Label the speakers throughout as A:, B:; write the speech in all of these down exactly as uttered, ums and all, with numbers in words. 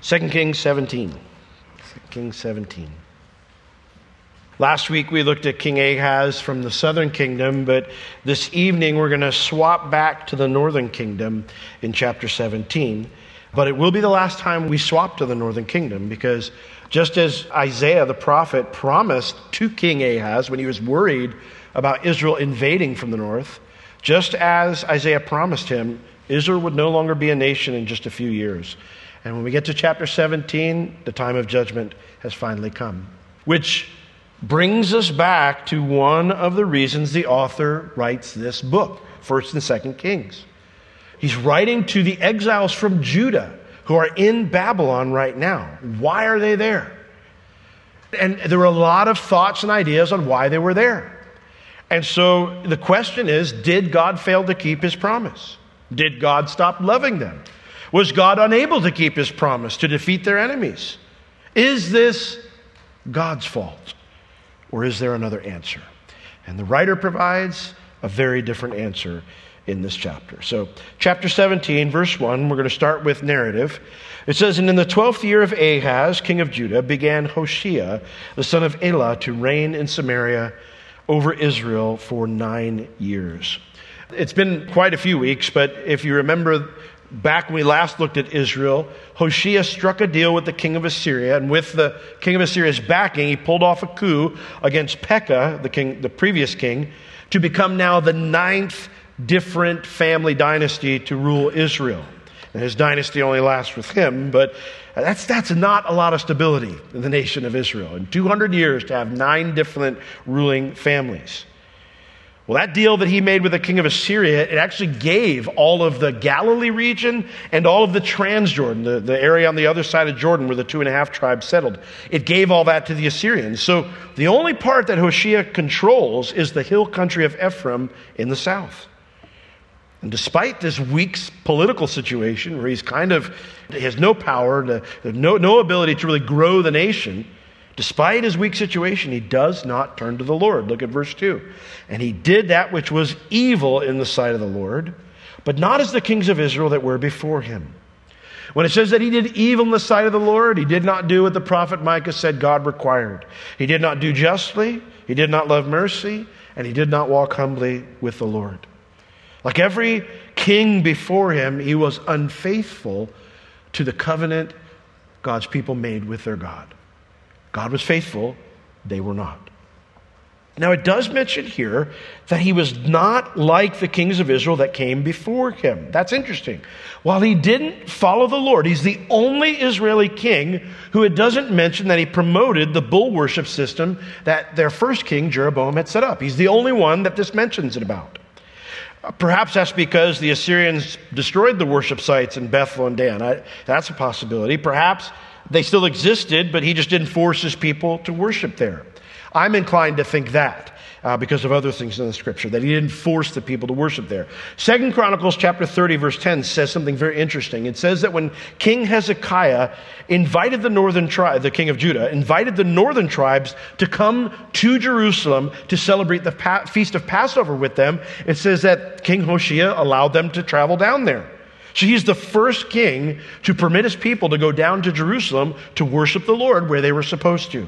A: Second Kings seventeen. Second Kings seventeen. Last week we looked at King Ahaz from the southern kingdom, but this evening we're going to swap back to the northern kingdom in chapter seventeen. But it will be the last time we swap to the northern kingdom, because just as Isaiah the prophet promised to King Ahaz when he was worried about Israel invading from the north, just as Isaiah promised him, Israel would no longer be a nation in just a few years. And when we get to chapter seventeen, the time of judgment has finally come. Which brings us back to one of the reasons the author writes this book, First and Second Kings. He's writing to the exiles from Judah who are in Babylon right now. Why are they there? And there were a lot of thoughts and ideas on why they were there. And so the question is, did God fail to keep his promise? Did God stop loving them? Was God unable to keep his promise to defeat their enemies? Is this God's fault? Or is there another answer? And the writer provides a very different answer in this chapter. So, chapter seventeen, verse one, we're going to start with narrative. It says, "And in the twelfth year of Ahaz, king of Judah, began Hoshea, the son of Elah, to reign in Samaria over Israel for nine years." It's been quite a few weeks, but if you remember back when we last looked at Israel, Hoshea struck a deal with the king of Assyria, and with the king of Assyria's backing, he pulled off a coup against Pekah, the king, the previous king, to become now the ninth different family dynasty to rule Israel. And his dynasty only lasts with him, but that's that's not a lot of stability in the nation of Israel. In two hundred years, to have nine different ruling families. Well, that deal that he made with the king of Assyria, it actually gave all of the Galilee region and all of the Transjordan, the, the area on the other side of Jordan where the two and a half tribes settled. It gave all that to the Assyrians. So the only part that Hoshea controls is the hill country of Ephraim in the south. And despite this weak political situation where he's kind of, he has no power, to, no, no ability to really grow the nation, despite his weak situation, he does not turn to the Lord. Look at verse two. "And he did that which was evil in the sight of the Lord, but not as the kings of Israel that were before him." When it says that he did evil in the sight of the Lord, he did not do what the prophet Micah said God required. He did not do justly, he did not love mercy, and he did not walk humbly with the Lord. Like every king before him, he was unfaithful to the covenant God's people made with their God. God was faithful, they were not. Now it does mention here that he was not like the kings of Israel that came before him. That's interesting. While he didn't follow the Lord, he's the only Israeli king who it doesn't mention that he promoted the bull worship system that their first king, Jeroboam, had set up. He's the only one that this mentions it about. Perhaps that's because the Assyrians destroyed the worship sites in Bethel and Dan. I, that's a possibility. Perhaps they still existed, but he just didn't force his people to worship there. I'm inclined to think that uh, because of other things in the scripture, that he didn't force the people to worship there. Second Chronicles chapter thirty, verse ten says something very interesting. It says that when King Hezekiah invited the northern tribe, the king of Judah, invited the northern tribes to come to Jerusalem to celebrate the pa- feast of Passover with them, it says that King Hoshea allowed them to travel down there. So he's the first king to permit his people to go down to Jerusalem to worship the Lord where they were supposed to.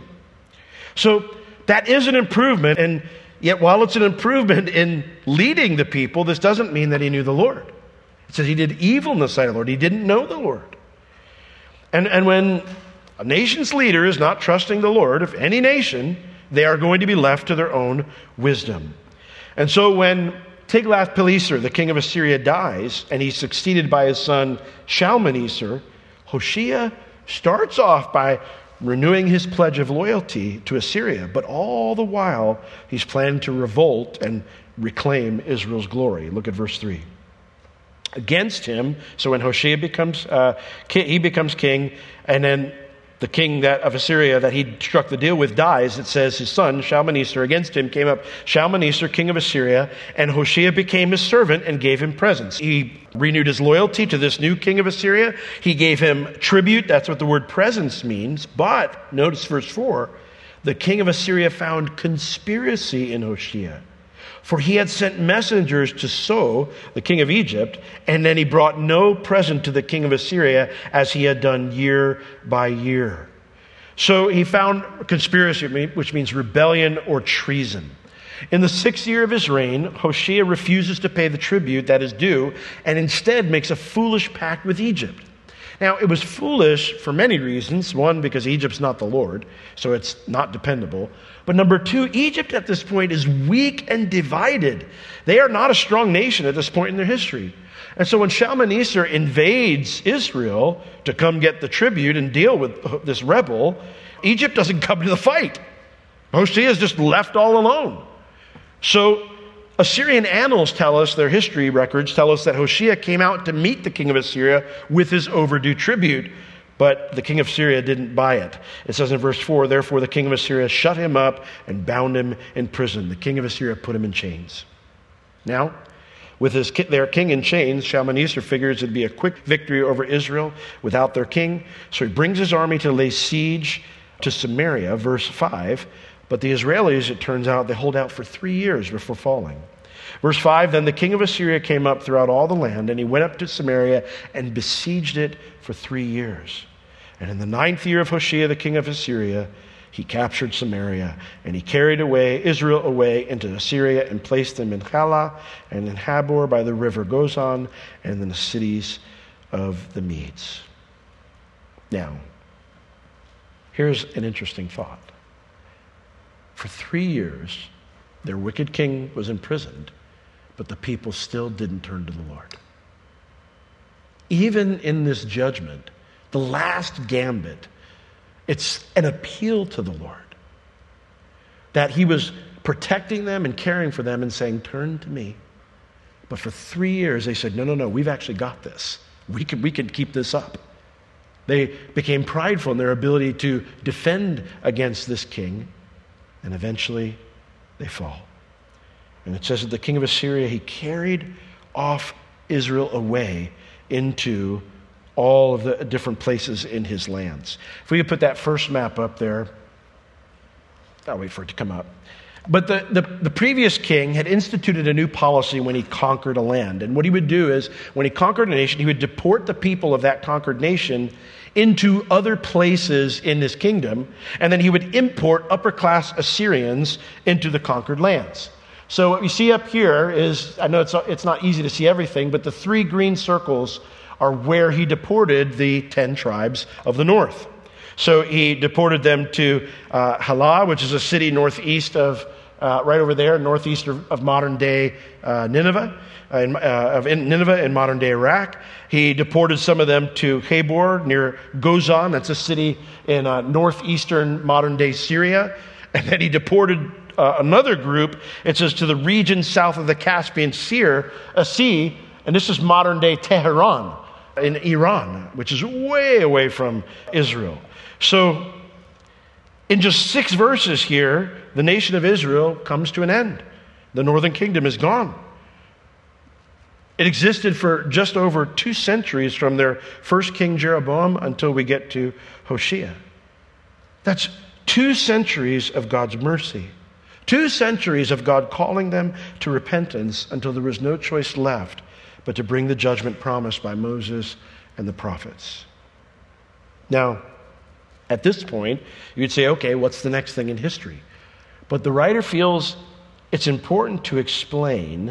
A: So that is an improvement, and yet while it's an improvement in leading the people, this doesn't mean that he knew the Lord. It says he did evil in the sight of the Lord. He didn't know the Lord. And, and when a nation's leader is not trusting the Lord, if any nation, they are going to be left to their own wisdom. And so when Tiglath-Pileser, the king of Assyria, dies, and he's succeeded by his son Shalmaneser, Hoshea starts off by renewing his pledge of loyalty to Assyria, but all the while he's planning to revolt and reclaim Israel's glory. Look at verse three. Against him, so when Hoshea becomes, uh, he becomes king, and then the king that of Assyria that he struck the deal with dies, it says his son Shalmaneser, against him came up Shalmaneser, king of Assyria, and Hoshea became his servant and gave him presents. He renewed his loyalty to this new king of Assyria. He gave him tribute. That's what the word presents means. But notice verse four, the king of Assyria found conspiracy in Hoshea, For he had sent messengers to So, the king of Egypt, and then he brought no present to the king of Assyria as he had done year by year. So he found conspiracy, which means rebellion or treason. In the sixth year of his reign, Hoshea refuses to pay the tribute that is due and instead makes a foolish pact with Egypt. Now, it was foolish for many reasons. One, because Egypt's not the Lord, so it's not dependable. But number two, Egypt at this point is weak and divided. They are not a strong nation at this point in their history. And so when Shalmaneser invades Israel to come get the tribute and deal with this rebel, Egypt doesn't come to the fight. Hoshea is just left all alone. So Assyrian annals tell us, their history records tell us that Hoshea came out to meet the king of Assyria with his overdue tribute, but the king of Syria didn't buy it. It says in verse four, therefore the king of Assyria shut him up and bound him in prison. The king of Assyria put him in chains. Now, with his their king in chains, Shalmaneser figures it'd be a quick victory over Israel without their king. So he brings his army to lay siege to Samaria, verse five. But the Israelis, it turns out, they hold out for three years before falling. Verse five, then the king of Assyria came up throughout all the land, and he went up to Samaria and besieged it for three years. And in the ninth year of Hoshea, the king of Assyria, he captured Samaria, and he carried away Israel away into Assyria and placed them in Halah and in Habor by the river Gozan and in the cities of the Medes. Now, here's an interesting thought. For three years, their wicked king was imprisoned, but the people still didn't turn to the Lord. Even in this judgment, the last gambit, it's an appeal to the Lord. That he was protecting them and caring for them and saying, turn to me. But for three years, they said, no, no, no, we've actually got this. We can, we can keep this up. They became prideful in their ability to defend against this king. And eventually, they fall. And it says that the king of Assyria, he carried off Israel away into all of the different places in his lands. If we could put that first map up there. I'll wait for it to come up. But the, the, the previous king had instituted a new policy when he conquered a land. And what he would do is, when he conquered a nation, he would deport the people of that conquered nation into other places in this kingdom, and then he would import upper-class Assyrians into the conquered lands. So what we see up here is, I know it's, it's not easy to see everything, but the three green circles are where he deported the ten tribes of the north. So he deported them to uh, Halah, which is a city northeast of, uh, right over there, northeast of, of modern-day uh, Nineveh, uh, in, uh, of in Nineveh in modern-day Iraq. He deported some of them to Habor near Gozan. That's a city in uh, northeastern modern-day Syria. And then he deported uh, another group, it says, to the region south of the Caspian Sea, a sea, and this is modern-day Tehran in Iran, which is way away from Israel. So in just six verses here, the nation of Israel comes to an end. The northern kingdom is gone. It existed for just over two centuries from their first king Jeroboam until we get to Hoshea. That's two centuries of God's mercy. Two centuries of God calling them to repentance until there was no choice left but to bring the judgment promised by Moses and the prophets. Now, at this point, you'd say, okay, what's the next thing in history? But the writer feels it's important to explain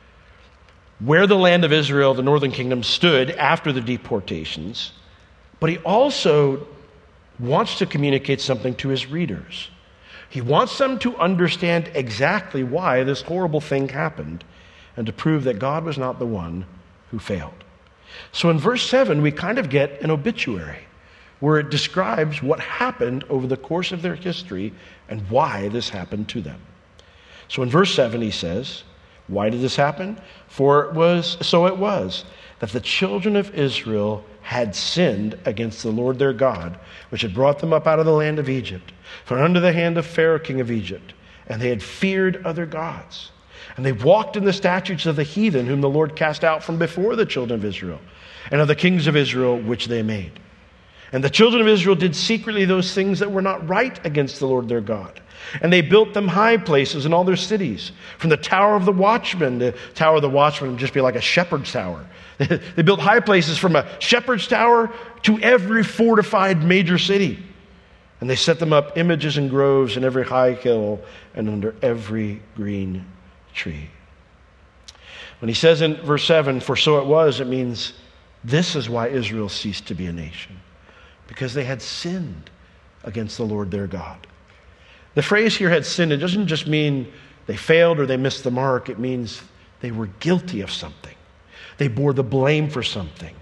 A: where the land of Israel, the northern kingdom, stood after the deportations, but he also wants to communicate something to his readers. He wants them to understand exactly why this horrible thing happened and to prove that God was not the one who failed. So in verse seven, we kind of get an obituary where it describes what happened over the course of their history and why this happened to them. So in verse seven, he says, why did this happen? For it was, so it was, that the children of Israel had sinned against the Lord their God, which had brought them up out of the land of Egypt, from under the hand of Pharaoh king of Egypt, and they had feared other gods. And they walked in the statutes of the heathen, whom the Lord cast out from before the children of Israel, and of the kings of Israel, which they made. And the children of Israel did secretly those things that were not right against the Lord their God. And they built them high places in all their cities. From the tower of the watchman, the tower of the watchman would just be like a shepherd's tower. They built high places from a shepherd's tower to every fortified major city. And they set them up images and groves in every high hill and under every green tree. When he says in verse seven, for so it was, it means this is why Israel ceased to be a nation. Because they had sinned against the Lord their God. The phrase here, had sinned, it doesn't just mean they failed or they missed the mark. It means they were guilty of something. They bore the blame for something.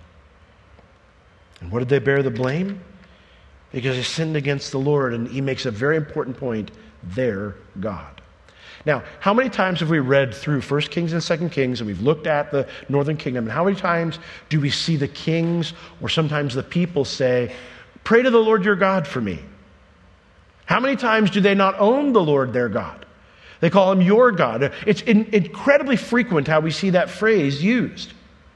A: And what did they bear the blame? Because they sinned against the Lord, and he makes a very important point, their God. Now, how many times have we read through First Kings and Second Kings, and we've looked at the northern kingdom, and how many times do we see the kings or sometimes the people say, pray to the Lord your God for me? How many times do they not own the Lord their God? They call him your God. It's in, incredibly frequent how we see that phrase used.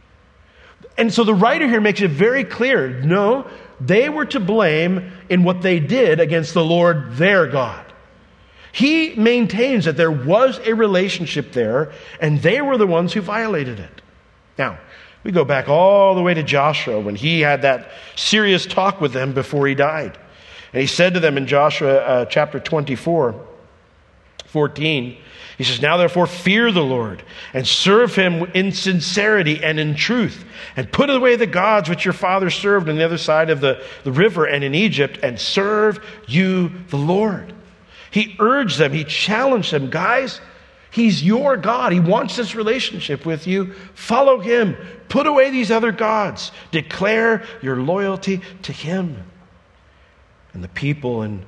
A: And so the writer here makes it very clear, no, they were to blame in what they did against the Lord their God. He maintains that there was a relationship there, and they were the ones who violated it. Now, we go back all the way to Joshua when he had that serious talk with them before he died. And he said to them in Joshua uh, chapter twenty-four, fourteen, he says, now therefore fear the Lord and serve him in sincerity and in truth, and put away the gods which your fathers served on the other side of the, the river and in Egypt, and serve you the Lord. He urged them, he challenged them, guys, he's your God. He wants this relationship with you. Follow him. Put away these other gods. Declare your loyalty to him. And the people in,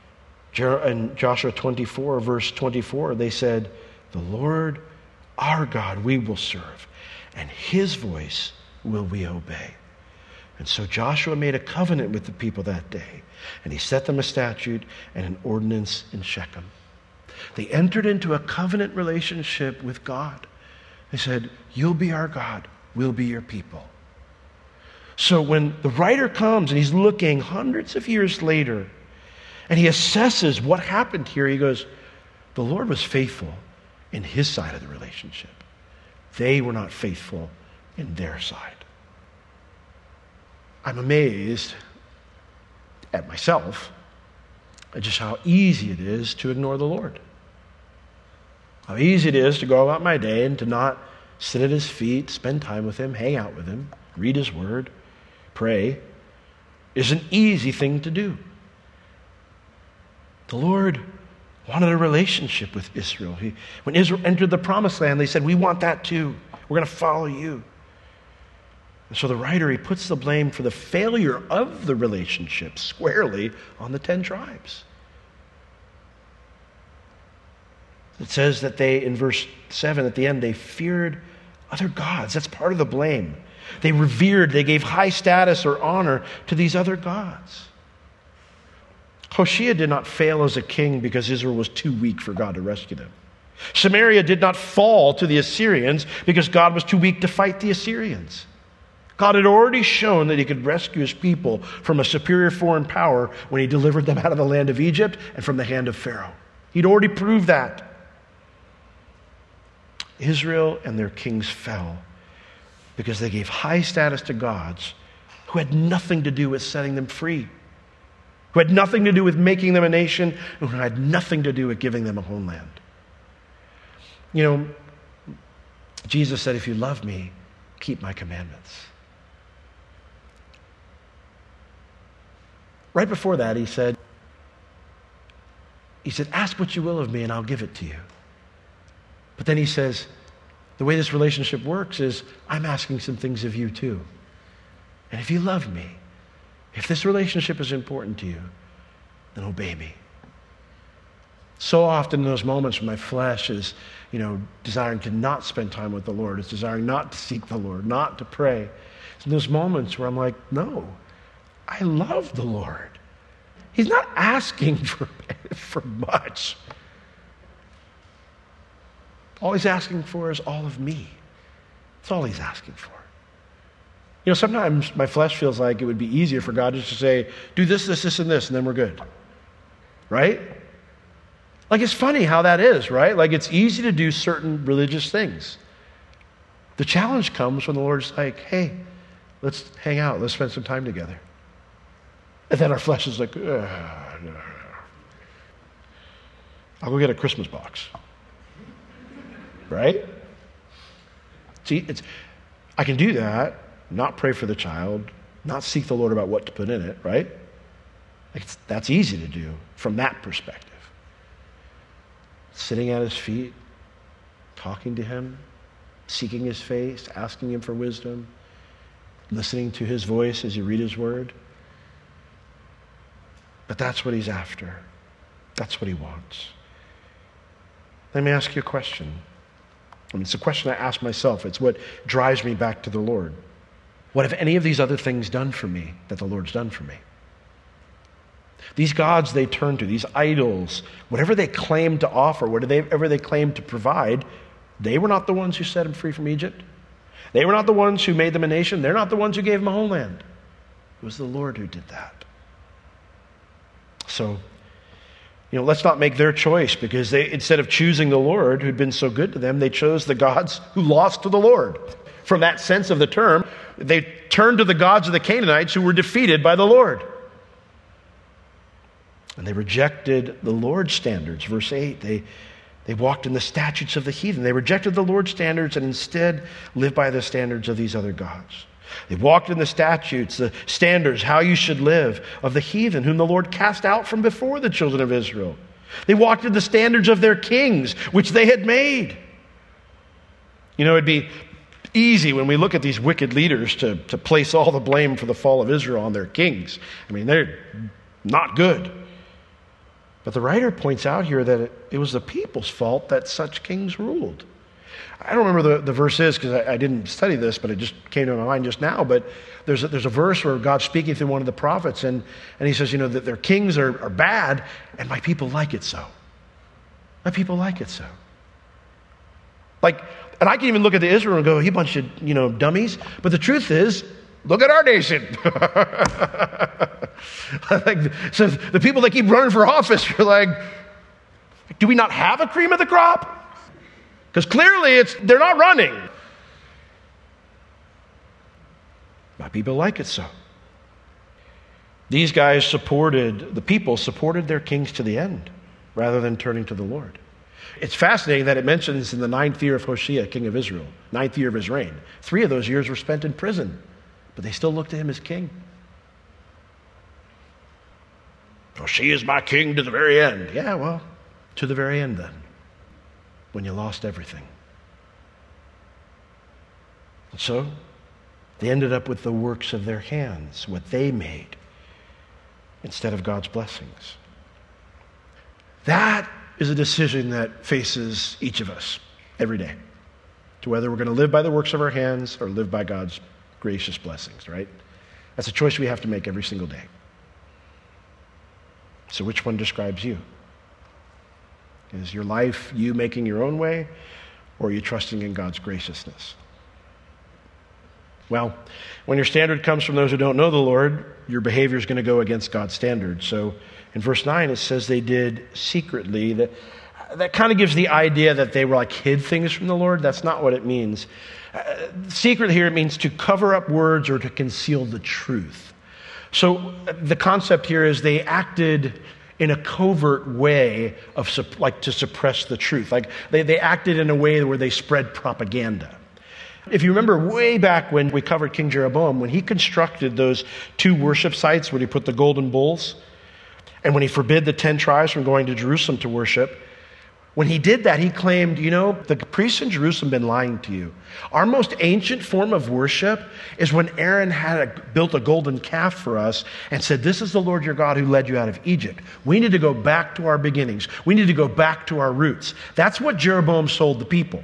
A: in Joshua twenty-four, verse twenty-four, they said, the Lord our God we will serve, and his voice will we obey. And so Joshua made a covenant with the people that day, and he set them a statute and an ordinance in Shechem. They entered into a covenant relationship with God. They said, you'll be our God, we'll be your people. So when the writer comes and he's looking hundreds of years later and he assesses what happened here, he goes, the Lord was faithful in his side of the relationship. They were not faithful in their side. I'm amazed at myself at just how easy it is to ignore the Lord. How easy it is to go about my day and to not sit at his feet, spend time with him, hang out with him, read his word, pray, is an easy thing to do. The Lord wanted a relationship with Israel. He, when Israel entered the promised land, they said, we want that too. We're going to follow you. And so the writer, he puts the blame for the failure of the relationship squarely on the ten tribes. It says that they, in verse seven, at the end, they feared other gods. That's part of the blame. They revered, they gave high status or honor to these other gods. Hoshea did not fail as a king because Israel was too weak for God to rescue them. Samaria did not fall to the Assyrians because God was too weak to fight the Assyrians. God had already shown that he could rescue his people from a superior foreign power when he delivered them out of the land of Egypt and from the hand of Pharaoh. He'd already proved that. Israel and their kings fell because they gave high status to gods who had nothing to do with setting them free, who had nothing to do with making them a nation, and who had nothing to do with giving them a homeland. You know, Jesus said, if you love me, keep my commandments. Right before that, he said, he said, ask what you will of me and I'll give it to you. But then he says, the way this relationship works is I'm asking some things of you too. And if you love me, if this relationship is important to you, then obey me. So often in those moments when my flesh is, you know, desiring to not spend time with the Lord, it's desiring not to seek the Lord, not to pray. It's in those moments where I'm like, no, I love the Lord. He's not asking for, for much. All he's asking for is all of me. That's all he's asking for. You know, sometimes my flesh feels like it would be easier for God just to say, do this, this, this, and this, and then we're good. Right? Like, it's funny how that is, right? Like, it's easy to do certain religious things. The challenge comes when the Lord's like, hey, let's hang out, let's spend some time together. And then our flesh is like, ugh, no. I'll go get a Christmas box. Right? See, it's, I can do that, not pray for the child, not seek the Lord about what to put in it, right? It's, that's easy to do from that perspective. Sitting at his feet, talking to him, seeking his face, asking him for wisdom, listening to his voice as you read his word. But that's what he's after. That's what he wants. Let me ask you a question. I mean, it's a question I ask myself. It's what drives me back to the Lord. What have any of these other things done for me that the Lord's done for me? These gods they turn to, these idols, whatever they claim to offer, whatever they claim to provide, they were not the ones who set them free from Egypt. They were not the ones who made them a nation. They're not the ones who gave them a homeland. It was the Lord who did that. So, you know, let's not make their choice, because they, instead of choosing the Lord who'd been so good to them, they chose the gods who lost to the Lord. From that sense of the term, they turned to the gods of the Canaanites who were defeated by the Lord. And they rejected the Lord's standards. Verse eight, they, they walked in the statutes of the heathen. They rejected the Lord's standards and instead lived by the standards of these other gods. They walked in the statutes, the standards, how you should live of the heathen, whom the Lord cast out from before the children of Israel. They walked in the standards of their kings, which they had made. You know, it'd be easy when we look at these wicked leaders to, to place all the blame for the fall of Israel on their kings. I mean, they're not good. But the writer points out here that it, it was the people's fault that such kings ruled. I don't remember the, the verse is because I, I didn't study this, but it just came to my mind just now. But there's a, there's a verse where God's speaking through one of the prophets, and, and he says, you know, that their kings are, are bad, and my people like it so. My people like it so. Like, and I can even look at the Israel and go, you bunch of, you know, dummies. But the truth is, look at our nation. Like, so the people that keep running for office, you're like, do we not have a cream of the crop? Because clearly it's they're not running. My people like it so. These guys supported, the people supported their kings to the end rather than turning to the Lord. It's fascinating that it mentions in the ninth year of Hoshea, king of Israel, ninth year of his reign. Three of those years were spent in prison, but they still looked to him as king. Hoshea is my king to the very end. Yeah, well, to the very end then, when you lost everything. And so, they ended up with the works of their hands, what they made, instead of God's blessings. That is a decision that faces each of us every day, to whether we're going to live by the works of our hands or live by God's gracious blessings, right? That's a choice we have to make every single day. So which one describes you? Is your life you making your own way, or are you trusting in God's graciousness? Well, when your standard comes from those who don't know the Lord, your behavior is going to go against God's standard. So in verse nine, it says they did secretly. That, that kind of gives the idea that they were like hid things from the Lord. That's not what it means. Uh, secret here, it means to cover up words or to conceal the truth. So the concept here is they acted in a covert way of like to suppress the truth. Like they, they acted in a way where they spread propaganda. If you remember way back when we covered King Jeroboam, when he constructed those two worship sites where he put the golden bulls, and when he forbid the ten tribes from going to Jerusalem to worship, when he did that, he claimed, you know, the priests in Jerusalem have been lying to you. Our most ancient form of worship is when Aaron had a, built a golden calf for us and said, this is the Lord your God who led you out of Egypt. We need to go back to our beginnings. We need to go back to our roots. That's what Jeroboam sold the people.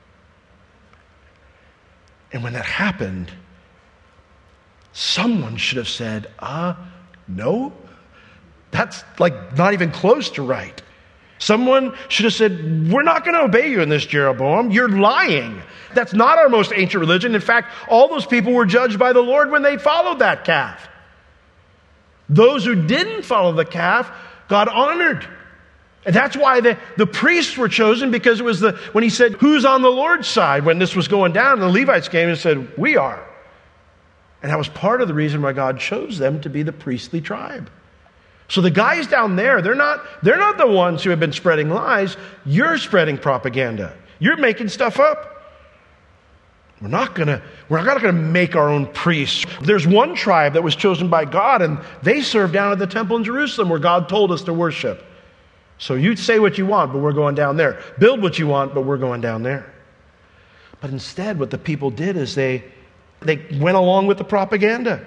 A: And when that happened, someone should have said, uh, no, that's like not even close to right. Someone should have said, we're not going to obey you in this, Jeroboam. You're lying. That's not our most ancient religion. In fact, all those people were judged by the Lord when they followed that calf. Those who didn't follow the calf, God honored. And that's why the, the priests were chosen, because it was the when he said, who's on the Lord's side? When this was going down, the Levites came and said, we are. And that was part of the reason why God chose them to be the priestly tribe. So the guys down there, they're not, they're not the ones who have been spreading lies. You're spreading propaganda. You're making stuff up. We're not gonna, we're not gonna make our own priests. There's one tribe that was chosen by God, and they served down at the temple in Jerusalem where God told us to worship. So you say what you want, but we're going down there. Build what you want, but we're going down there. But instead, what the people did is they, they went along with the propaganda.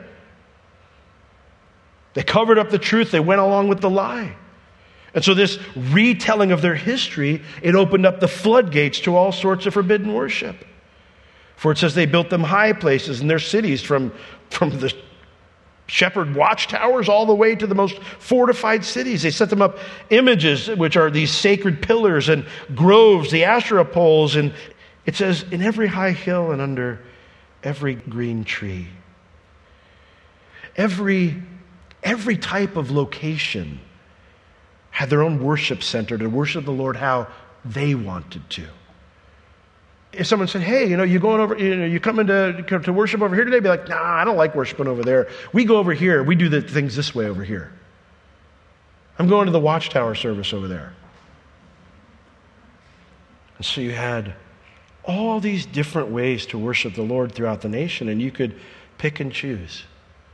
A: They covered up the truth. They went along with the lie. And so this retelling of their history, it opened up the floodgates to all sorts of forbidden worship. For it says they built them high places in their cities, from, from the shepherd watchtowers all the way to the most fortified cities. They set them up images, which are these sacred pillars, and groves, the Asherah poles. And it says, in every high hill and under every green tree. Every Every type of location had their own worship center to worship the Lord how they wanted to. If someone said, hey, you know, you going over, you know, you coming to, to worship over here today? Be like, nah, I don't like worshiping over there. We go over here. We do the things this way over here. I'm going to the Watchtower service over there. And so you had all these different ways to worship the Lord throughout the nation, and you could pick and choose.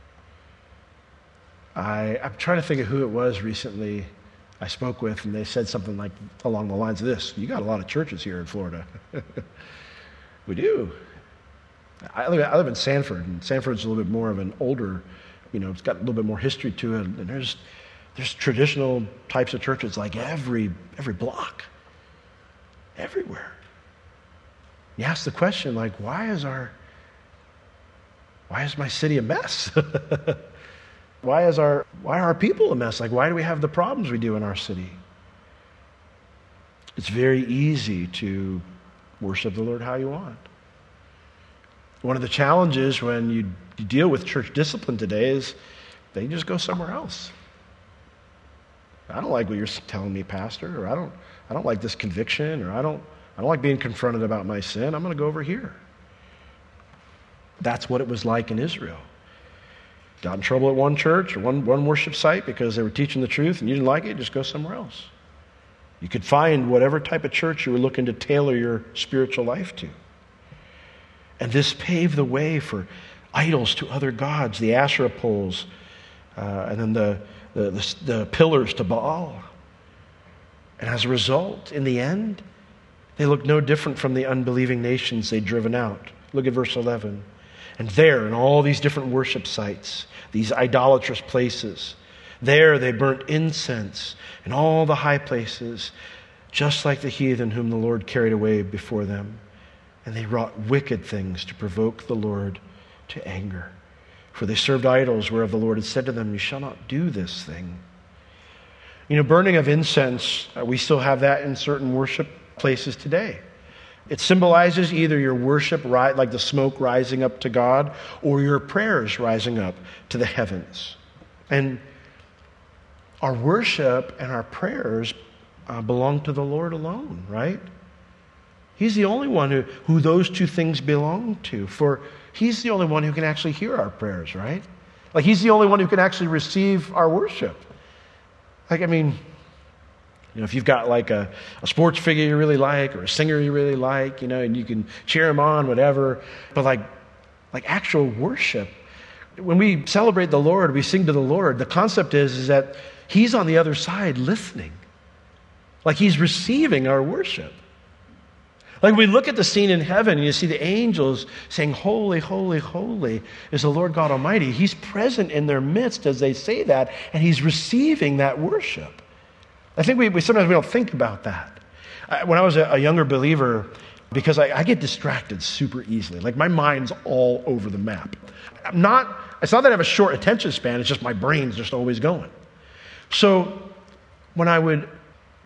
A: I, I'm trying to think of who it was recently I spoke with, and they said something like along the lines of this: you got a lot of churches here in Florida. We do. I live, I live in Sanford, and Sanford's a little bit more of an older, you know, it's got a little bit more history to it, and there's there's traditional types of churches like every every block, everywhere. You ask the question, like, why is our, why is my city a mess? Why is our why are our people a mess? Like, why do we have the problems we do in our city? It's very easy to worship the Lord how you want. One of the challenges when you, you deal with church discipline today is they just go somewhere else. I don't like what you're telling me, Pastor, or I don't I don't like this conviction, or I don't I don't like being confronted about my sin. I'm going to go over here. That's what it was like in Israel. Got in trouble at one church or one, one worship site because they were teaching the truth and you didn't like it, just go somewhere else. You could find whatever type of church you were looking to tailor your spiritual life to. And this paved the way for idols to other gods, the Asherah poles, uh, and then the, the, the, the pillars to Baal. And as a result, in the end, they looked no different from the unbelieving nations they'd driven out. Look at verse eleven. And there, in all these different worship sites, these idolatrous places, there they burnt incense in all the high places, just like the heathen whom the Lord carried away before them. And they wrought wicked things to provoke the Lord to anger. For they served idols, whereof the Lord had said to them, you shall not do this thing. You know, burning of incense, uh, we still have that in certain worship places today. It symbolizes either your worship, like the smoke rising up to God, or your prayers rising up to the heavens. And our worship and our prayers uh, belong to the Lord alone, right? He's the only one who, who those two things belong to. For He's the only one who can actually hear our prayers, right? Like He's the only one who can actually receive our worship. Like, I mean... You know, if you've got like a, a sports figure you really like, or a singer you really like, you know, and you can cheer them on, whatever. But like, like actual worship, when we celebrate the Lord, we sing to the Lord, the concept is, is that He's on the other side listening. Like He's receiving our worship. Like we look at the scene in heaven and you see the angels saying, holy, holy, holy is the Lord God Almighty. He's present in their midst as they say that, and He's receiving that worship. I think we, we sometimes we don't think about that. I, when I was a, a younger believer, because I, I get distracted super easily. Like my mind's all over the map. I'm not, it's not that I have a short attention span, it's just my brain's just always going. So when I would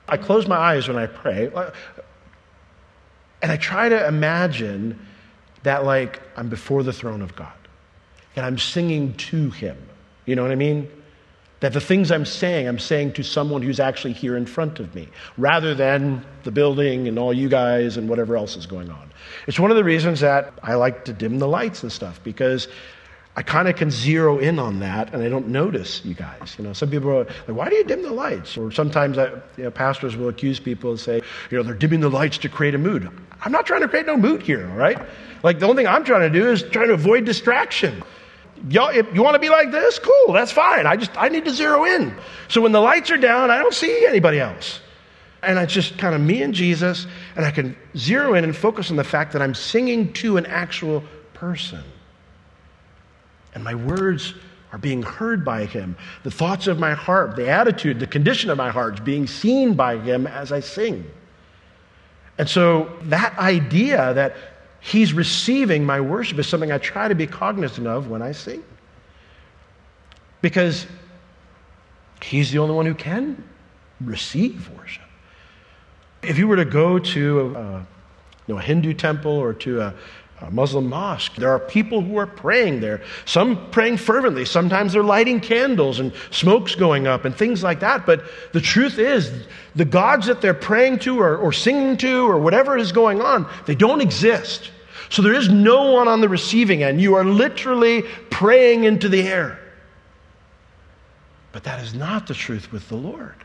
A: I close my eyes when I pray, and I try to imagine that like I'm before the throne of God, and I'm singing to him. You know what I mean? That the things I'm saying, I'm saying to someone who's actually here in front of me, rather than the building and all you guys and whatever else is going on. It's one of the reasons that I like to dim the lights and stuff, because I kind of can zero in on that and I don't notice you guys. You know, some people are like, why do you dim the lights? Or sometimes I, you know, pastors will accuse people and say, you know, they're dimming the lights to create a mood. I'm not trying to create no mood here, all right? Like the only thing I'm trying to do is trying to avoid distraction. Y'all, if you want to be like this, cool, that's fine. I just, I need to zero in. So when the lights are down, I don't see anybody else. And it's just kind of me and Jesus, and I can zero in and focus on the fact that I'm singing to an actual person. And my words are being heard by him. The thoughts of my heart, the attitude, the condition of my heart is being seen by him as I sing. And so that idea that he's receiving my worship is something I try to be cognizant of when I sing. Because he's the only one who can receive worship. If you were to go to a, you know, a Hindu temple or to a A Muslim mosque, there are people who are praying there. Some praying fervently. Sometimes they're lighting candles and smoke's going up and things like that. But the truth is, the gods that they're praying to or, or singing to or whatever is going on, they don't exist. So there is no one on the receiving end. You are literally praying into the air. But that is not the truth with the Lord.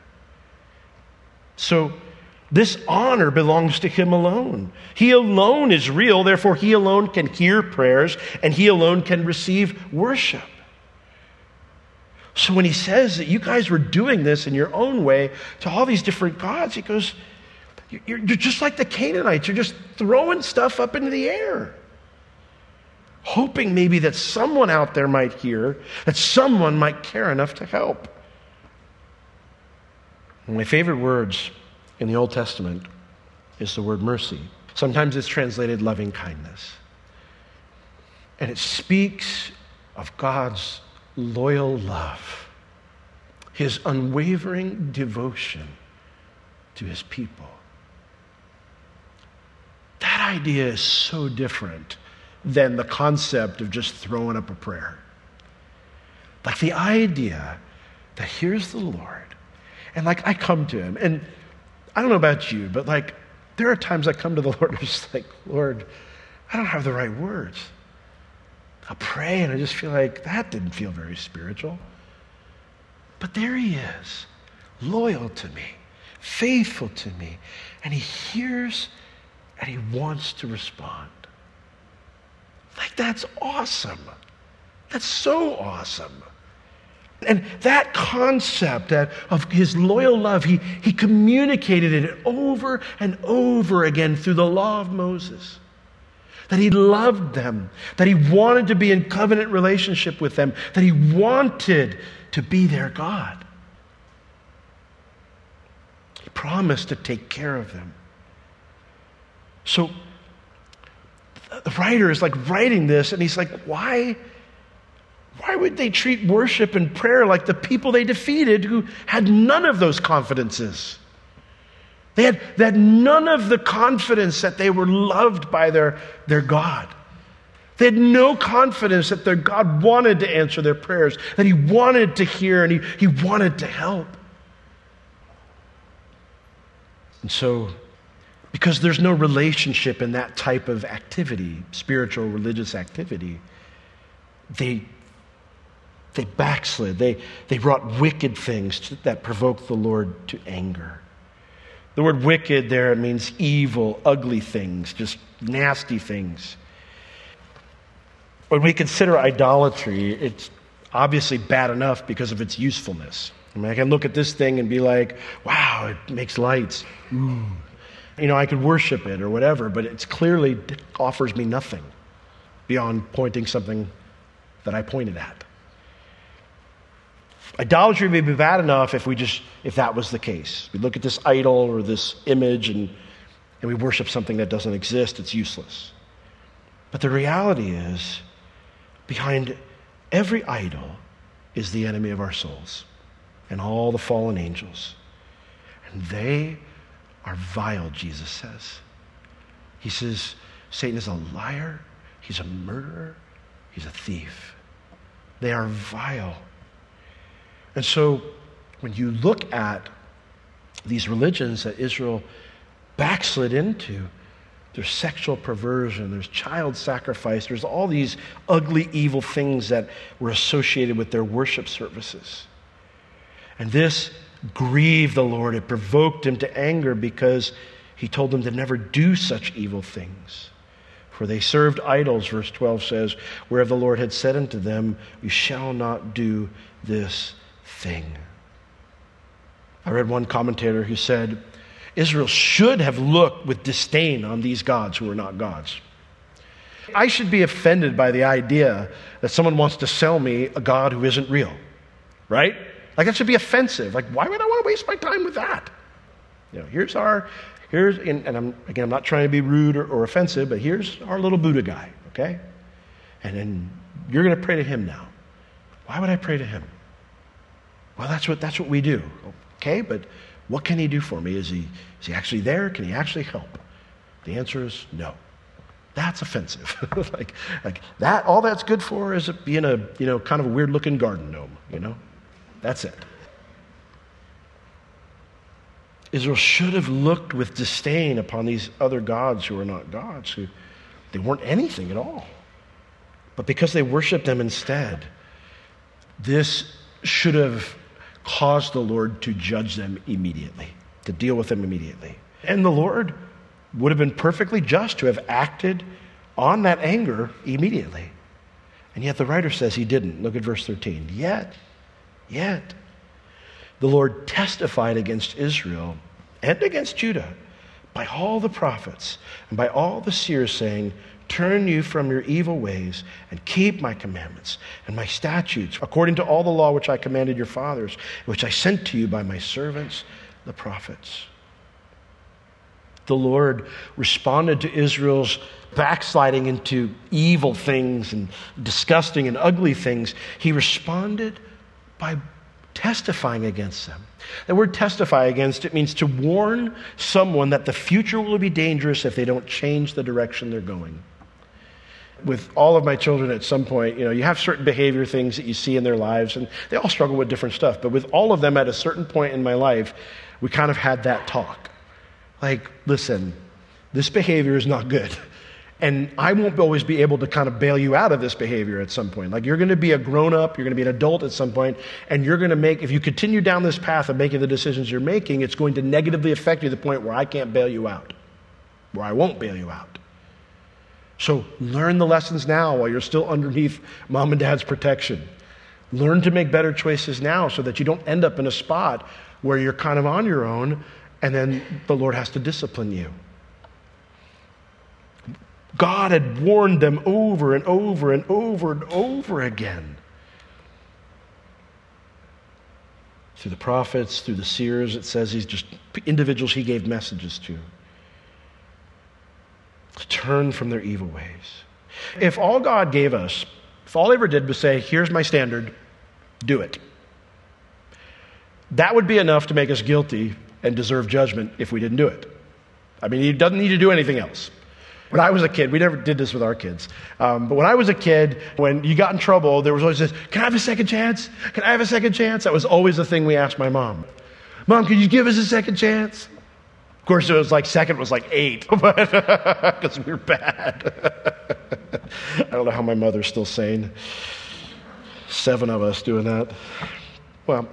A: So this honor belongs to him alone. He alone is real, therefore he alone can hear prayers, and he alone can receive worship. So when he says that you guys were doing this in your own way to all these different gods, he goes, you're, you're just like the Canaanites. You're just throwing stuff up into the air, hoping maybe that someone out there might hear, that someone might care enough to help. And my favorite words in the Old Testament is the word mercy. Sometimes it's translated loving kindness. And it speaks of God's loyal love, his unwavering devotion to his people. That idea is so different than the concept of just throwing up a prayer. Like the idea that here's the Lord, and like I come to him, and I don't know about you, but like there are times I come to the Lord and I'm just like, Lord, I don't have the right words. I'll pray and I just feel like that didn't feel very spiritual. But there he is, loyal to me, faithful to me, and he hears and he wants to respond. Like that's awesome. That's so awesome. And that concept that of his loyal love, he, he communicated it over and over again through the law of Moses. That he loved them, that he wanted to be in covenant relationship with them, that he wanted to be their God. He promised to take care of them. So the writer is like writing this, and he's like, why? Why would they treat worship and prayer like the people they defeated who had none of those confidences? They had, they had none of the confidence that they were loved by their, their God. They had no confidence that their God wanted to answer their prayers, that he wanted to hear and he, he wanted to help. And so, because there's no relationship in that type of activity, spiritual, religious activity, they They backslid. They, they wrought wicked things to, that provoked the Lord to anger. The word wicked there, it means evil, ugly things, just nasty things. When we consider idolatry, it's obviously bad enough because of its usefulness. I mean, I can look at this thing and be like, wow, it makes lights. Ooh. You know, I could worship it or whatever, but it's clearly it offers me nothing beyond pointing something that I pointed at. Idolatry may be bad enough if we just if that was the case. We look at this idol or this image and, and we worship something that doesn't exist, it's useless. But the reality is, behind every idol is the enemy of our souls and all the fallen angels. And they are vile, Jesus says. He says, Satan is a liar, he's a murderer, he's a thief. They are vile. And so when you look at these religions that Israel backslid into, there's sexual perversion, there's child sacrifice, there's all these ugly, evil things that were associated with their worship services. And this grieved the Lord. It provoked him to anger because he told them to never do such evil things. For they served idols, verse twelve says, whereof the Lord had said unto them, you shall not do this thing. I read one commentator who said, Israel should have looked with disdain on these gods who are not gods. I should be offended by the idea that someone wants to sell me a God who isn't real, right? Like, that should be offensive. Like, why would I want to waste my time with that? You know, here's our, here's, and, and I'm, again, I'm not trying to be rude or, or offensive, but here's our little Buddha guy, okay? And then you're going to pray to him now. Why would I pray to him? Well, that's what, that's what we do. Okay, but what can he do for me? Is he, is he actually there? Can he actually help? The answer is no. That's offensive. like, like that, all that's good for is being a, you know, kind of a weird looking garden gnome, you know? That's it. Israel should have looked with disdain upon these other gods who are not gods, who they weren't anything at all. But because they worshiped them instead, this should have caused the Lord to judge them immediately, to deal with them immediately. And the Lord would have been perfectly just to have acted on that anger immediately. And yet the writer says he didn't. Look at verse thirteen. Yet, yet, the Lord testified against Israel and against Judah by all the prophets and by all the seers, saying, turn you from your evil ways and keep my commandments and my statutes, according to all the law which I commanded your fathers, which I sent to you by my servants, the prophets. The Lord responded to Israel's backsliding into evil things and disgusting and ugly things. He responded by testifying against them. The word testify against, it means to warn someone that the future will be dangerous if they don't change the direction they're going. With all of my children at some point, you know, you have certain behavior things that you see in their lives, and they all struggle with different stuff. But with all of them at a certain point in my life, we kind of had that talk. Like, listen, this behavior is not good. And I won't always be able to kind of bail you out of this behavior at some point. Like, you're going to be a grown-up, you're going to be an adult at some point, and you're going to make, if you continue down this path of making the decisions you're making, it's going to negatively affect you to the point where I can't bail you out, where I won't bail you out. So learn the lessons now while you're still underneath mom and dad's protection. Learn to make better choices now so that you don't end up in a spot where you're kind of on your own and then the Lord has to discipline you. God had warned them over and over and over and over again. Through the prophets, through the seers, it says he's just individuals he gave messages to. To turn from their evil ways. If all God gave us, if all he ever did was say, here's my standard, do it, that would be enough to make us guilty and deserve judgment if we didn't do it. I mean, he doesn't need to do anything else. When I was a kid, we never did this with our kids, um, but when I was a kid, when you got in trouble, there was always this, can I have a second chance? Can I have a second chance? That was always the thing we asked my mom. Mom, could you give us a second chance? Of course, it was like second was like eight, because we were bad. I don't know how my mother's still sane. Seven of us doing that. Well,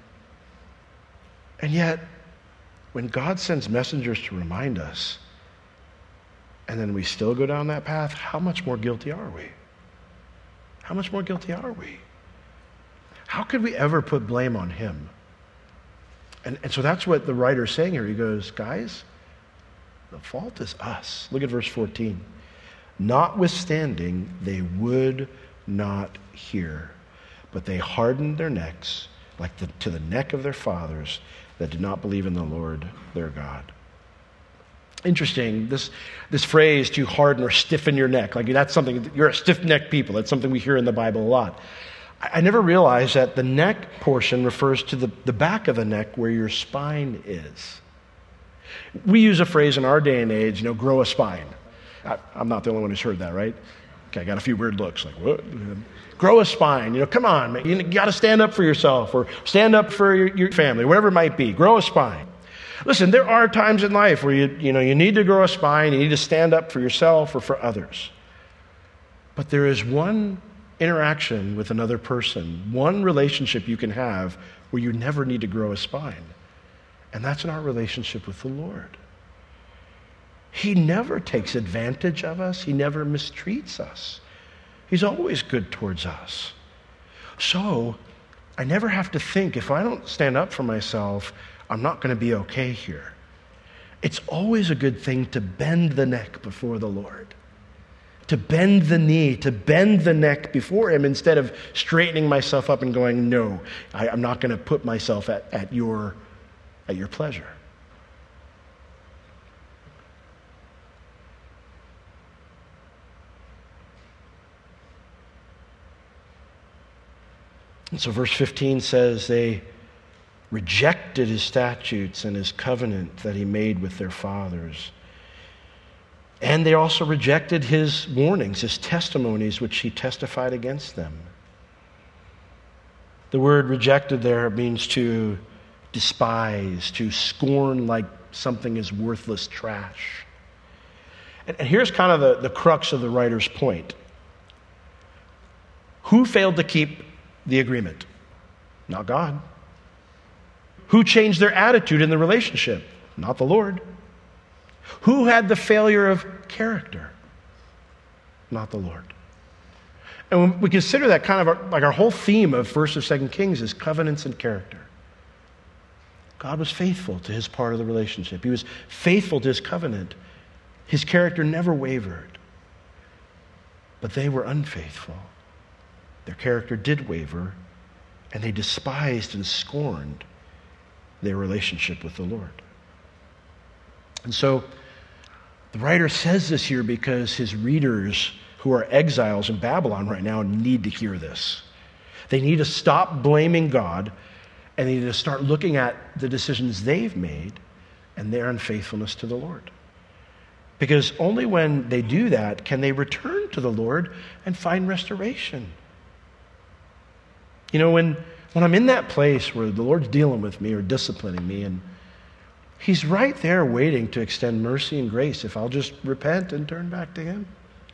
A: and yet, when God sends messengers to remind us, and then we still go down that path, how much more guilty are we? How much more guilty are we? How could we ever put blame on him? And, and so that's what the writer's saying here. He goes, guys, the fault is us. Look at verse fourteen. Notwithstanding, they would not hear, but they hardened their necks like the, to the neck of their fathers that did not believe in the Lord their God. Interesting, this, this phrase, to harden or stiffen your neck, like that's something, you're a stiff-necked people. That's something we hear in the Bible a lot. I never realized that the neck portion refers to the, the back of the neck where your spine is. We use a phrase in our day and age, you know, grow a spine. I, I'm not the only one who's heard that, right? Okay, I got a few weird looks, like, what? Grow a spine, you know, come on, man. You got to stand up for yourself or stand up for your, your family, whatever it might be. Grow a spine. Listen, there are times in life where you, you know, you need to grow a spine, you need to stand up for yourself or for others. But there is one interaction with another person, one relationship you can have where you never need to grow a spine. And that's in our relationship with the Lord. He never takes advantage of us. He never mistreats us. He's always good towards us. So I never have to think, if I don't stand up for myself, I'm not going to be okay here. It's always a good thing to bend the neck before the Lord. To bend the knee, to bend the neck before Him instead of straightening myself up and going, no, I, I'm not going to put myself at, at your at your pleasure. And so verse fifteen says they rejected His statutes and His covenant that He made with their fathers. And they also rejected His warnings, His testimonies, which He testified against them. The word rejected there means to despise, to scorn like something is worthless trash. And, and here's kind of the, the crux of the writer's point. Who failed to keep the agreement? Not God. Who changed their attitude in the relationship? Not the Lord. Who had the failure of character? Not the Lord. And when we consider that kind of our, like our whole theme of First and Second Kings is covenants and character. God was faithful to His part of the relationship. He was faithful to His covenant. His character never wavered. But they were unfaithful. Their character did waver, and they despised and scorned their relationship with the Lord. And so the writer says this here because his readers who are exiles in Babylon right now need to hear this. They need to stop blaming God, and they need to start looking at the decisions they've made and their unfaithfulness to the Lord. Because only when they do that can they return to the Lord and find restoration. You know, when, when I'm in that place where the Lord's dealing with me or disciplining me, and He's right there waiting to extend mercy and grace if I'll just repent and turn back to Him.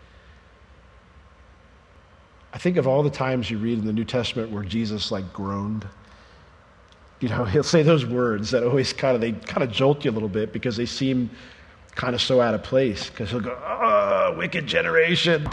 A: I think of all the times you read in the New Testament where Jesus like groaned. You know, He'll say those words that always kind of, they kind of jolt you a little bit because they seem kind of so out of place. Because He'll go, oh, wicked generation.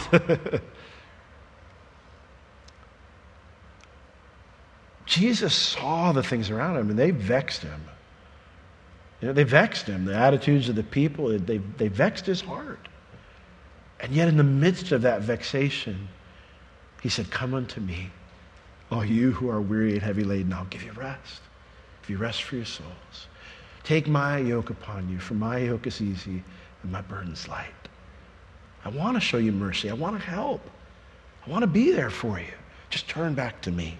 A: Jesus saw the things around Him and they vexed Him. You know, they vexed Him. The attitudes of the people, they, they vexed His heart. And yet in the midst of that vexation, He said, come unto me, all you who are weary and heavy laden, I'll give you rest. Give you rest for your souls. Take my yoke upon you, for my yoke is easy and my burden's light. I want to show you mercy. I want to help. I want to be there for you. Just turn back to me.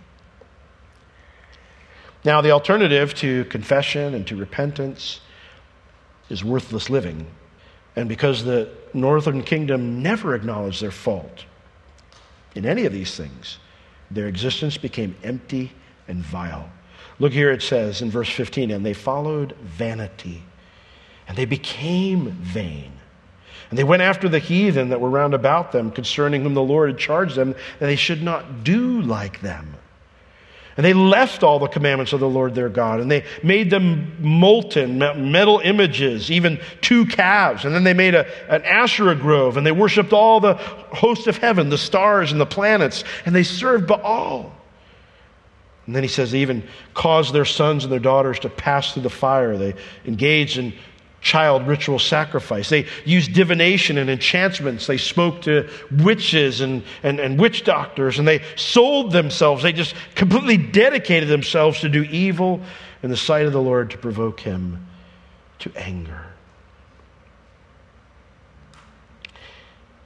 A: Now, the alternative to confession and to repentance is worthless living. And because the northern kingdom never acknowledged their fault in any of these things, their existence became empty and vile. Look here, it says in verse fifteen, and they followed vanity, and they became vain. And they went after the heathen that were round about them, concerning whom the Lord had charged them, that they should not do like them. And they left all the commandments of the Lord their God, and they made them molten metal images, even two calves. And then they made a, an Asherah grove, and they worshipped all the hosts of heaven, the stars and the planets, and they served Baal. And then he says they even caused their sons and their daughters to pass through the fire. They engaged in child ritual sacrifice. They used divination and enchantments. They spoke to witches and, and, and witch doctors, and they sold themselves. They just completely dedicated themselves to do evil in the sight of the Lord to provoke Him to anger.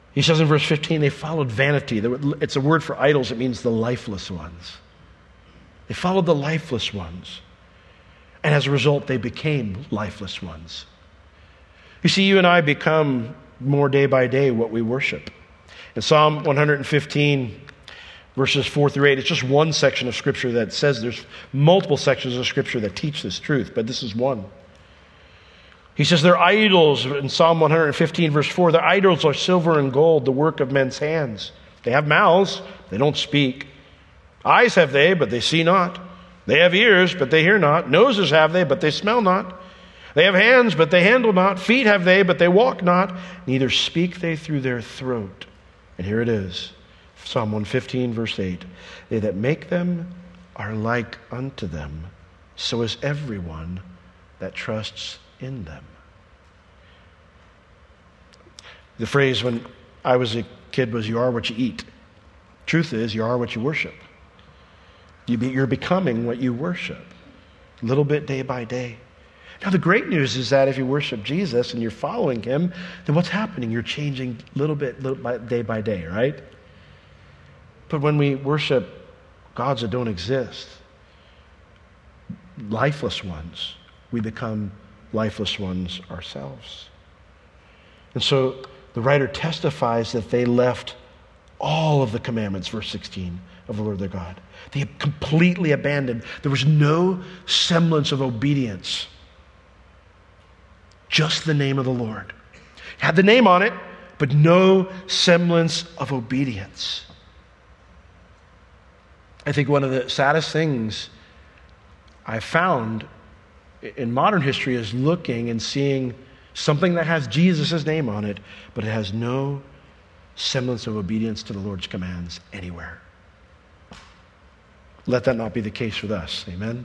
A: He says in verse fifteen, they followed vanity. It's a word for idols. It means the lifeless ones. They followed the lifeless ones. And as a result, they became lifeless ones. You see, you and I become more day by day what we worship. In Psalm one fifteen, verses four through eight, it's just one section of Scripture that says there's multiple sections of Scripture that teach this truth, but this is one. He says their idols, in Psalm one fifteen, verse four, their idols are silver and gold, the work of men's hands. They have mouths, they don't speak. Eyes have they, but they see not. They have ears, but they hear not. Noses have they, but they smell not. They have hands, but they handle not. Feet have they, but they walk not. Neither speak they through their throat. And here it is, Psalm one fifteen, verse eight. They that make them are like unto them. So is everyone that trusts in them. The phrase when I was a kid was, you are what you eat. Truth is, you are what you worship. You be, you're becoming what you worship, a little bit day by day. Now, the great news is that if you worship Jesus and you're following him, then what's happening? You're changing little bit, little by, day by day, right? But when we worship gods that don't exist, lifeless ones, we become lifeless ones ourselves. And so the writer testifies that they left all of the commandments, verse sixteen, of the Lord their God. They completely abandoned. There was no semblance of obedience. Just the name of the Lord. It had the name on it, but no semblance of obedience. I think one of the saddest things I've found in modern history is looking and seeing something that has Jesus' name on it, but it has no semblance of obedience to the Lord's commands anywhere. Let that not be the case with us. Amen?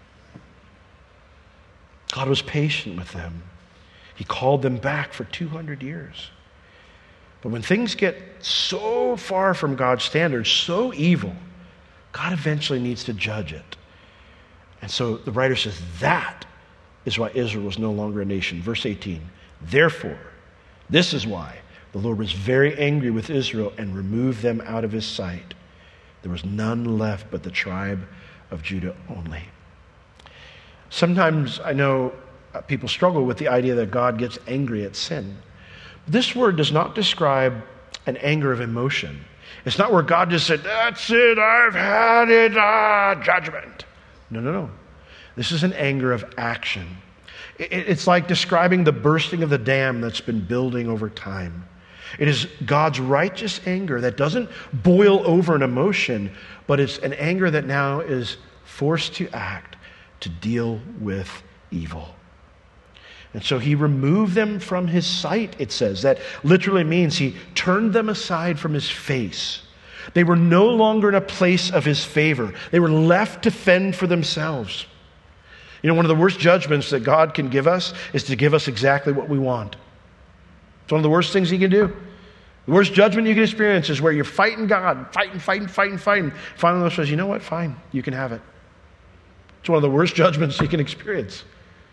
A: God was patient with them. He called them back for two hundred years. But when things get so far from God's standards, so evil, God eventually needs to judge it. And so the writer says that is why Israel was no longer a nation. Verse eighteen, therefore, this is why the Lord was very angry with Israel and removed them out of his sight. There was none left but the tribe of Judah only. Sometimes I know people struggle with the idea that God gets angry at sin. This word does not describe an anger of emotion. It's not where God just said, that's it, I've had it, ah, judgment. No, no, no. This is an anger of action. It's like describing the bursting of the dam that's been building over time. It is God's righteous anger that doesn't boil over an emotion, but it's an anger that now is forced to act to deal with evil. And so he removed them from his sight, it says. That literally means he turned them aside from his face. They were no longer in a place of his favor. They were left to fend for themselves. You know, one of the worst judgments that God can give us is to give us exactly what we want. It's one of the worst things he can do. The worst judgment you can experience is where you're fighting God, fighting, fighting, fighting, fighting. Finally, God says, you know what? Fine, you can have it. It's one of the worst judgments you can experience.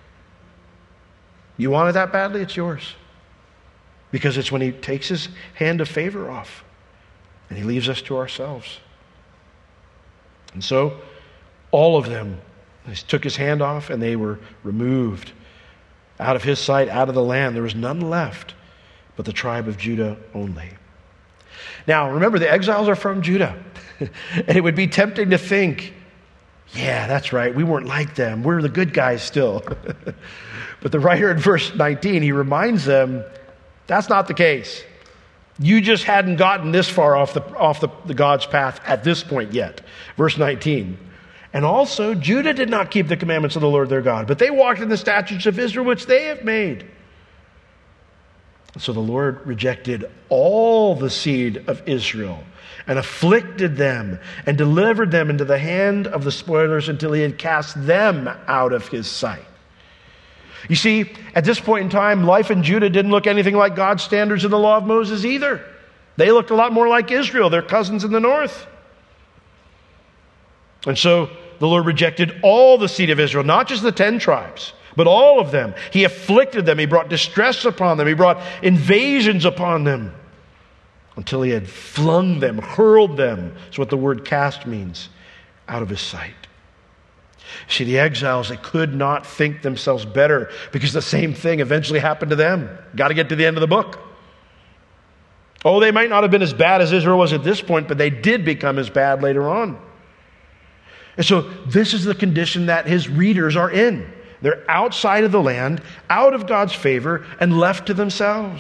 A: You want it that badly, it's yours. Because it's when he takes his hand of favor off and he leaves us to ourselves. And so, all of them, he took his hand off and they were removed out of his sight, out of the land. There was none left but the tribe of Judah only. Now, remember, the exiles are from Judah. And it would be tempting to think, yeah, that's right, we weren't like them. We're the good guys still. But the writer in verse nineteen, he reminds them, that's not the case. You just hadn't gotten this far off the off the, the God's path at this point yet. Verse nineteen. And also, Judah did not keep the commandments of the Lord their God, but they walked in the statutes of Israel, which they have made. So the Lord rejected all the seed of Israel and afflicted them and delivered them into the hand of the spoilers until he had cast them out of his sight. You see, at this point in time, life in Judah didn't look anything like God's standards in the law of Moses either. They looked a lot more like Israel, their cousins in the north. And so the Lord rejected all the seed of Israel, not just the ten tribes, but all of them. He afflicted them. He brought distress upon them. He brought invasions upon them. until he had flung them, hurled them, is what the word cast means, out of his sight. See, the exiles, they could not think themselves better because the same thing eventually happened to them. Got to get to the end of the book. Oh, they might not have been as bad as Israel was at this point, but they did become as bad later on. And so this is the condition that his readers are in. They're outside of the land, out of God's favor, and left to themselves.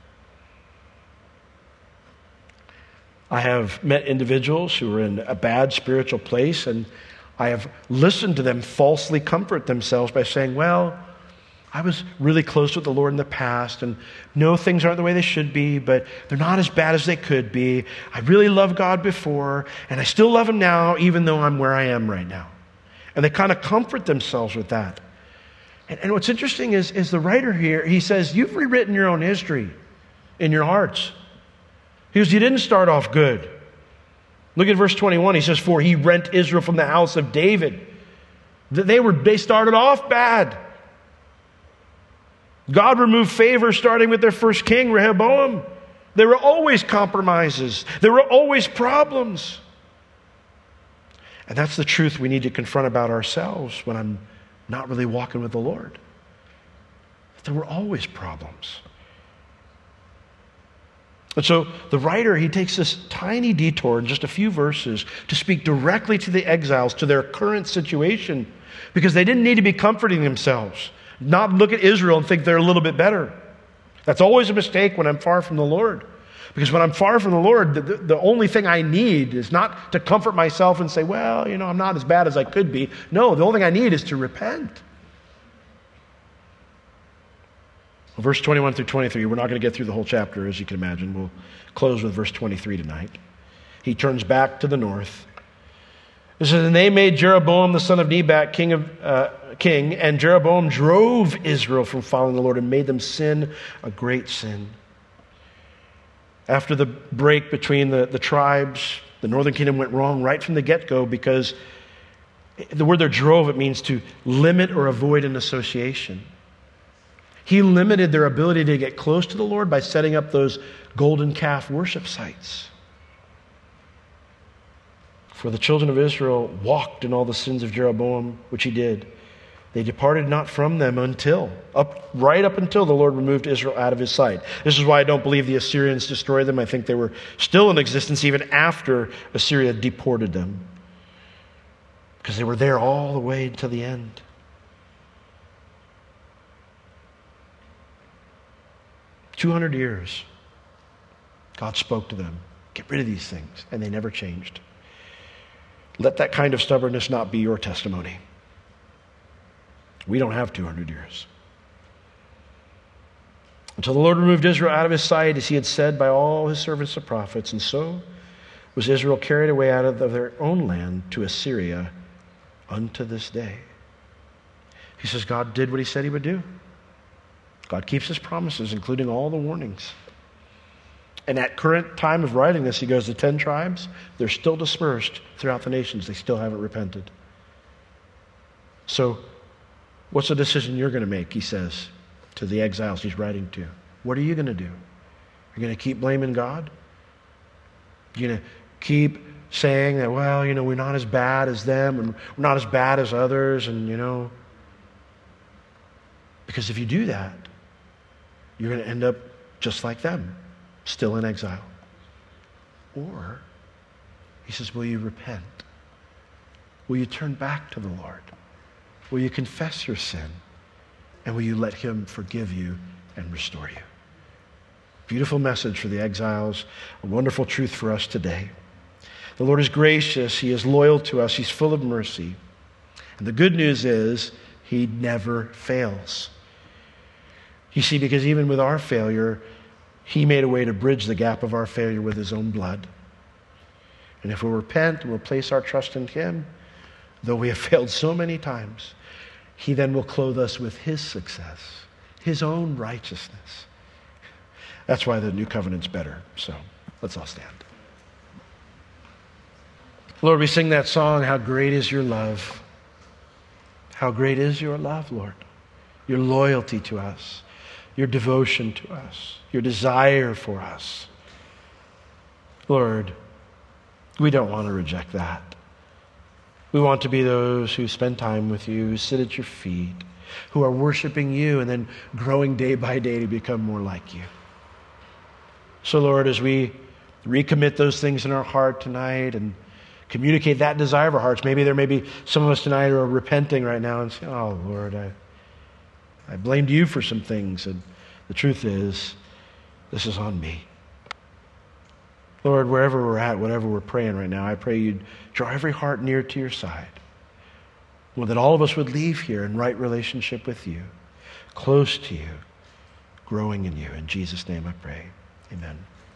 A: I have met individuals who are in a bad spiritual place, and I have listened to them falsely comfort themselves by saying, well, I was really close with the Lord in the past, and no, things aren't the way they should be, but they're not as bad as they could be. I really loved God before, and I still love Him now, even though I'm where I am right now. And they kind of comfort themselves with that. And, and what's interesting is, is the writer here, he says, you've rewritten your own history in your hearts. He goes, you didn't start off good. Look at verse twenty-one. He says, for he rent Israel from the house of David. They were, they started off bad. God removed favor starting with their first king, Rehoboam. There were always compromises. There were always problems. And that's the truth we need to confront about ourselves when I'm not really walking with the Lord. There were always problems. And so the writer, he takes this tiny detour in just a few verses to speak directly to the exiles, to their current situation, because they didn't need to be comforting themselves, not look at Israel and think they're a little bit better. That's always a mistake when I'm far from the Lord. Because when I'm far from the Lord, the, the only thing I need is not to comfort myself and say, well, you know, I'm not as bad as I could be. No, the only thing I need is to repent. Verse twenty-one through twenty-three, we're not going to get through the whole chapter, as you can imagine. We'll close with verse twenty-three tonight. He turns back to the north. It says, and they made Jeroboam the son of Nebat king, of, uh, king, and Jeroboam drove Israel from following the Lord and made them sin a great sin. After the break between the, the tribes, the northern kingdom went wrong right from the get-go because the word there, drove, it means to limit or avoid an association. He limited their ability to get close to the Lord by setting up those golden calf worship sites. For the children of Israel walked in all the sins of Jeroboam, which he did. They departed not from them until, up right up until the Lord removed Israel out of his sight. This is why I don't believe the Assyrians destroyed them. I think they were still in existence even after Assyria deported them, because they were there all the way to the end. two hundred years, God spoke to them, get rid of these things, and they never changed. Let that kind of stubbornness not be your testimony. We don't have two hundred years. Until the Lord removed Israel out of his sight, as he had said by all his servants the prophets, and so was Israel carried away out of their own land to Assyria unto this day. He says God did what he said he would do. God keeps his promises, including all the warnings. And at current time of writing this, he goes, the ten tribes, they're still dispersed throughout the nations. They still haven't repented. So, what's the decision you're going to make, he says to the exiles he's writing to? What are you going to do? You're going to keep blaming God? You're going to keep saying that, well, you know, we're not as bad as them, and we're not as bad as others, and, you know. Because if you do that, you're going to end up just like them, still in exile. Or, he says, will you repent? Will you turn back to the Lord? Will you confess your sin? And will you let him forgive you and restore you? Beautiful message for the exiles, a wonderful truth for us today. The Lord is gracious. He is loyal to us. He's full of mercy. And the good news is he never fails. You see, because even with our failure, he made a way to bridge the gap of our failure with his own blood. And if we repent and we'll place our trust in him, though we have failed so many times, he then will clothe us with his success, his own righteousness. That's why the new covenant's better. So let's all stand. Lord, we sing that song, how great is your love. How great is your love, Lord. Your loyalty to us, your devotion to us, your desire for us. Lord, we don't want to reject that. We want to be those who spend time with you, who sit at your feet, who are worshiping you and then growing day by day to become more like you. So Lord, as we recommit those things in our heart tonight and communicate that desire of our hearts, maybe there may be some of us tonight who are repenting right now and saying, oh Lord, I, I blamed you for some things, and the truth is, this is on me. Lord, wherever we're at, whatever we're praying right now, I pray you'd draw every heart near to your side. Well, that all of us would leave here in right relationship with you, close to you, growing in you. In Jesus' name I pray. Amen.